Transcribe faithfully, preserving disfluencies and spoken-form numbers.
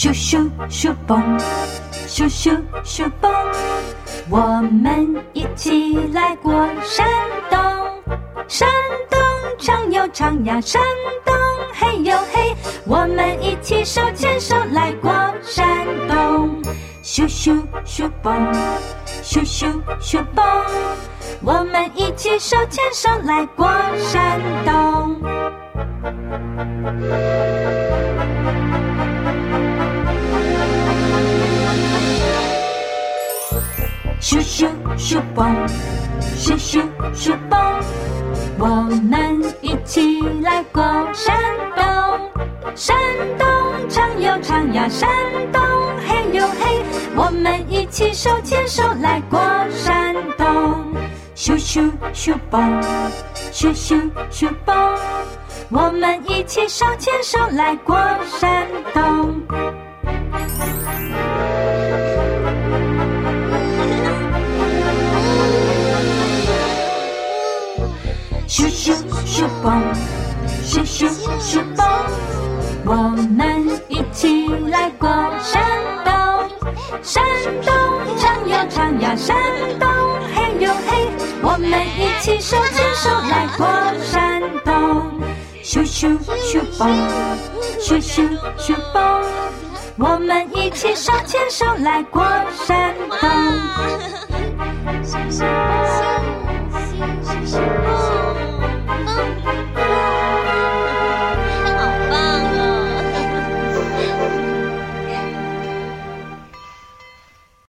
咻咻咻蹦，咻咻咻蹦，我们一起来过山洞。山洞长又长呀，山洞黑又黑，我们一起手牵手来过山洞。咻咻咻蹦，咻咻咻蹦，我们一起手牵手来过山洞。咻咻咻蹦，咻咻咻蹦，我们一起来过山洞。山洞长又长呀，山洞黑又黑，我们一起手牵手来过山洞。咻咻咻蹦，咻咻咻蹦，我们一起手牵手来过山洞。咻咻咻蹦，咻咻咻蹦，我们一起来过山洞。山洞长又长呀，山洞黑又黑，我们一起手牵手来过山洞。咻咻咻蹦，咻咻咻蹦，我们一起手牵手来过山